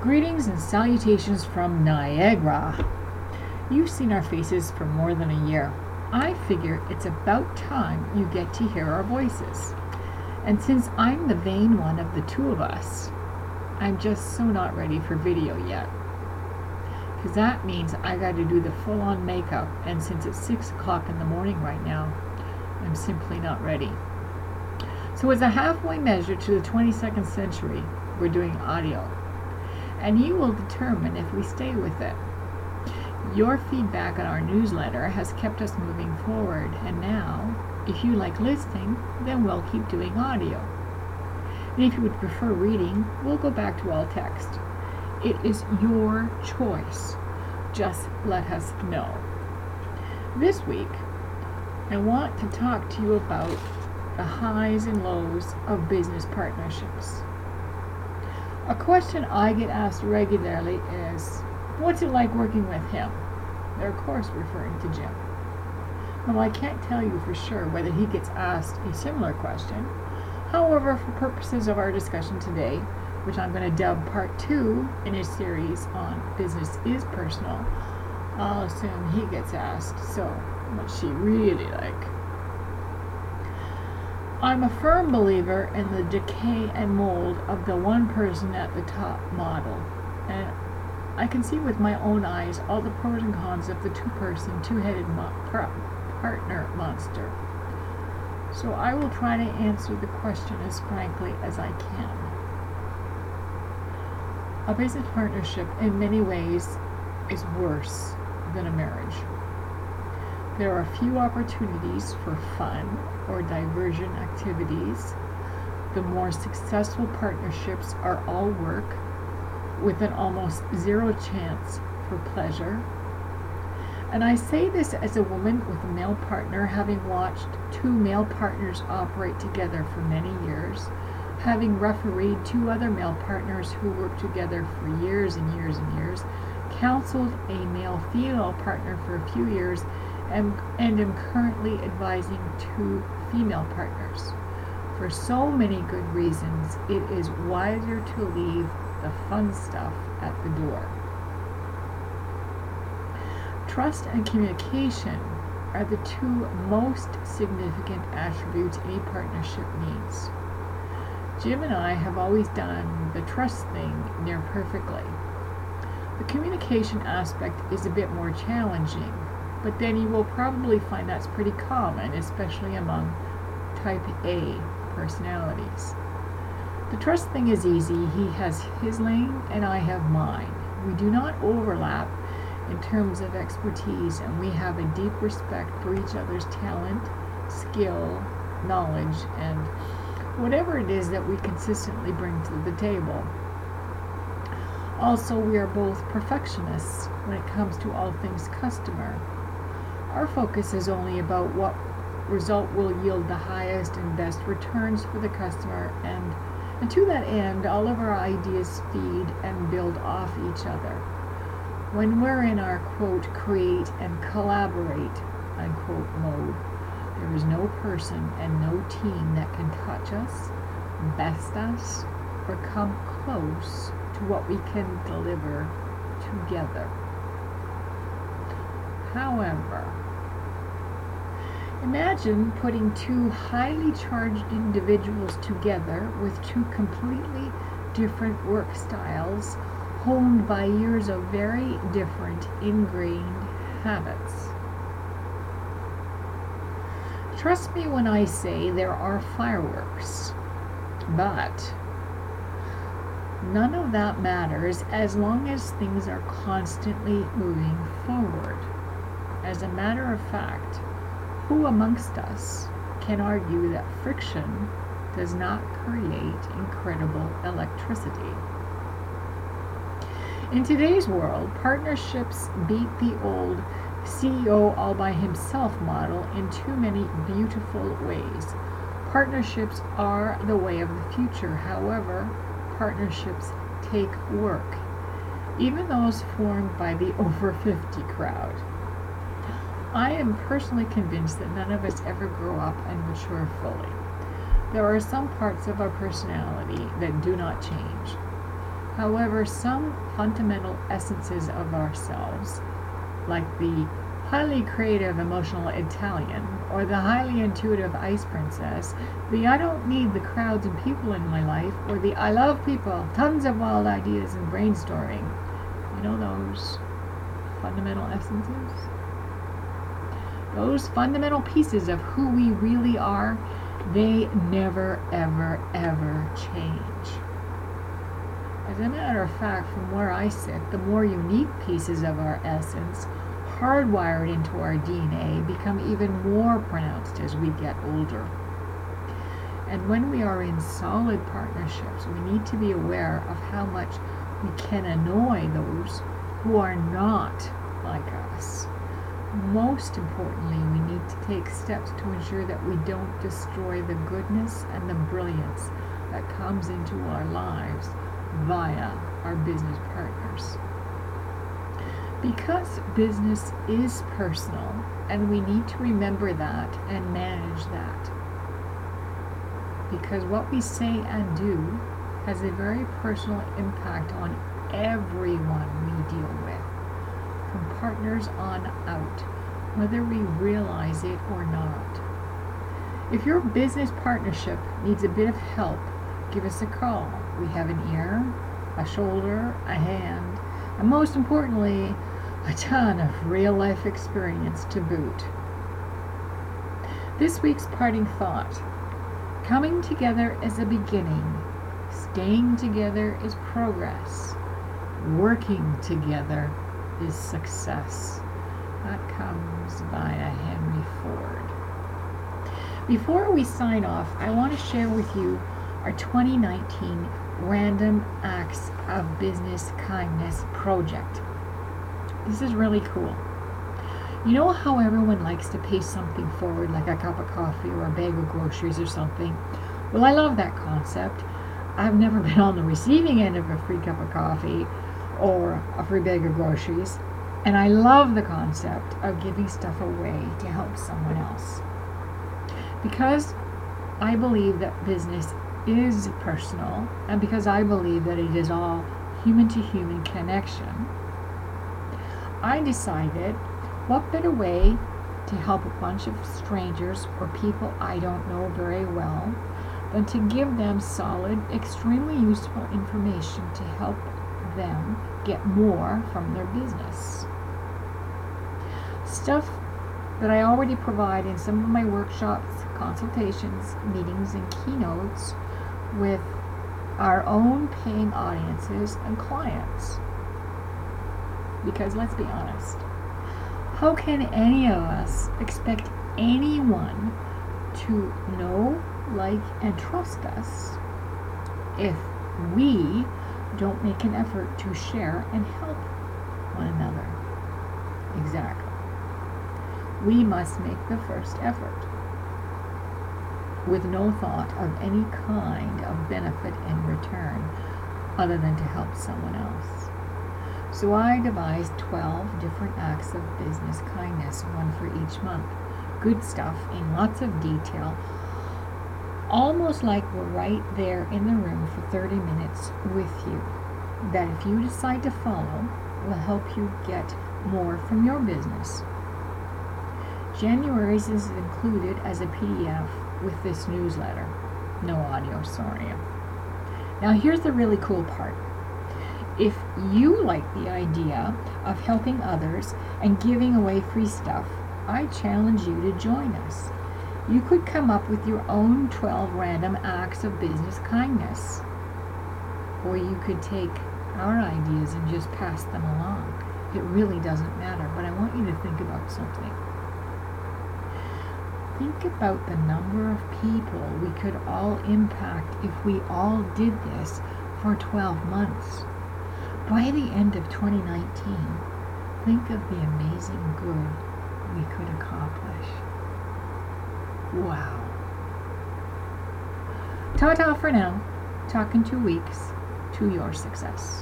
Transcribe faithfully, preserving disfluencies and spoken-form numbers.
Greetings and salutations from Niagara. You've seen our faces for more than a year. I figure it's about time you get to hear our voices. And since I'm the vain one of the two of us, I'm just so not ready for video yet. Because that means I got to do the full-on makeup, and since it's six o'clock in the morning right now, I'm simply not ready. So as a halfway measure to the twenty-second century, we're doing audio. And you will determine if we stay with it. Your feedback on our newsletter has kept us moving forward, and now, if you like listening, then we'll keep doing audio. And if you would prefer reading, we'll go back to all text. It is your choice. Just let us know. This week, I want to talk to you about the highs and lows of business partnerships. A question I get asked regularly is, what's it like working with him? They're of course referring to Jim. Well, I can't tell you for sure whether he gets asked a similar question. However, for purposes of our discussion today, which I'm going to dub part two in a series on business is personal, I'll assume he gets asked, so what's she really like? I'm a firm believer in the decay and mold of the one person at the top model, and I can see with my own eyes all the pros and cons of the two-person, two-headed mo- par- partner monster. So I will try to answer the question as frankly as I can. A business partnership in many ways is worse than a marriage. There are few opportunities for fun or diversion activities. The more successful partnerships are all work, with an almost zero chance for pleasure. And I say this as a woman with a male partner, having watched two male partners operate together for many years, having refereed two other male partners who worked together for years and years and years, counseled a male-female partner for a few years, and, and am currently advising two female partners. For so many good reasons, it is wiser to leave the fun stuff at the door. Trust and communication are the two most significant attributes any partnership needs. Jim and I have always done the trust thing near perfectly. The communication aspect is a bit more challenging, but then you will probably find that's pretty common, especially among type A personalities. The trust thing is easy. He has his lane and I have mine. We do not overlap in terms of expertise, and we have a deep respect for each other's talent, skill, knowledge, and whatever it is that we consistently bring to the table. Also, we are both perfectionists when it comes to all things customer. Our focus is only about what result will yield the highest and best returns for the customer, and, and to that end, all of our ideas feed and build off each other. When we're in our, quote, create and collaborate, unquote, mode, there is no person and no team that can touch us, best us, or come close to what we can deliver together. However, imagine putting two highly charged individuals together with two completely different work styles, honed by years of very different ingrained habits. Trust me when I say there are fireworks, but none of that matters as long as things are constantly moving forward. As a matter of fact, who amongst us can argue that friction does not create incredible electricity? In today's world, partnerships beat the old C E O all by himself model in too many beautiful ways. Partnerships are the way of the future. However, partnerships take work, even those formed by the over fifty crowd. I am personally convinced that none of us ever grow up and mature fully. There are some parts of our personality that do not change. However, some fundamental essences of ourselves, like the highly creative emotional Italian or the highly intuitive ice princess, the I don't need the crowds and people in my life, or the I love people, tons of wild ideas and brainstorming, you know, those fundamental essences? Those fundamental pieces of who we really are, they never, ever, ever change. As a matter of fact, from where I sit, the more unique pieces of our essence, hardwired into our D N A, become even more pronounced as we get older. And when we are in solid partnerships, we need to be aware of how much we can annoy those who are not like us. Most importantly, we need to take steps to ensure that we don't destroy the goodness and the brilliance that comes into our lives via our business partners. Because business is personal, and we need to remember that and manage that. Because what we say and do has a very personal impact on everyone we deal with, from partners on out, whether we realize it or not. If your business partnership needs a bit of help, give us a call. We have an ear, a shoulder, a hand, and most importantly, a ton of real-life experience to boot. This week's parting thought: coming together is a beginning. Staying together is progress. Working together is success. That comes via Henry Ford. Before we sign off, I want to share with you our twenty nineteen Random Acts of Business Kindness project. This is really cool. You know how everyone likes to pay something forward, like a cup of coffee or a bag of groceries or something? Well, I love that concept. I've never been on the receiving end of a free cup of coffee or a free bag of groceries, and I love the concept of giving stuff away to help someone else. Because I believe that business is personal, and because I believe that it is all human-to-human connection, I decided what better way to help a bunch of strangers or people I don't know very well than to give them solid, extremely useful information to help them get more from their business. Stuff that I already provide in some of my workshops, consultations, meetings, and keynotes with our own paying audiences and clients. Because let's be honest, how can any of us expect anyone to know, like, and trust us if we don't make an effort to share and help one another? Exactly. We must make the first effort, with no thought of any kind of benefit in return other than to help someone else. So I devised twelve different acts of business kindness, one for each month. Good stuff in lots of detail, almost like we're right there in the room for thirty minutes with you, that if you decide to follow, will help you get more from your business. January's is included as a P D F with this newsletter. No audio, sorry. Now here's the really cool part. If you like the idea of helping others and giving away free stuff, I challenge you to join us. You could come up with your own twelve random acts of business kindness. Or you could take our ideas and just pass them along. It really doesn't matter, but I want you to think about something. Think about the number of people we could all impact if we all did this for twelve months. By the end of twenty nineteen, think of the amazing good we could accomplish. Wow. Ta-ta for now. Talk in two weeks to your success.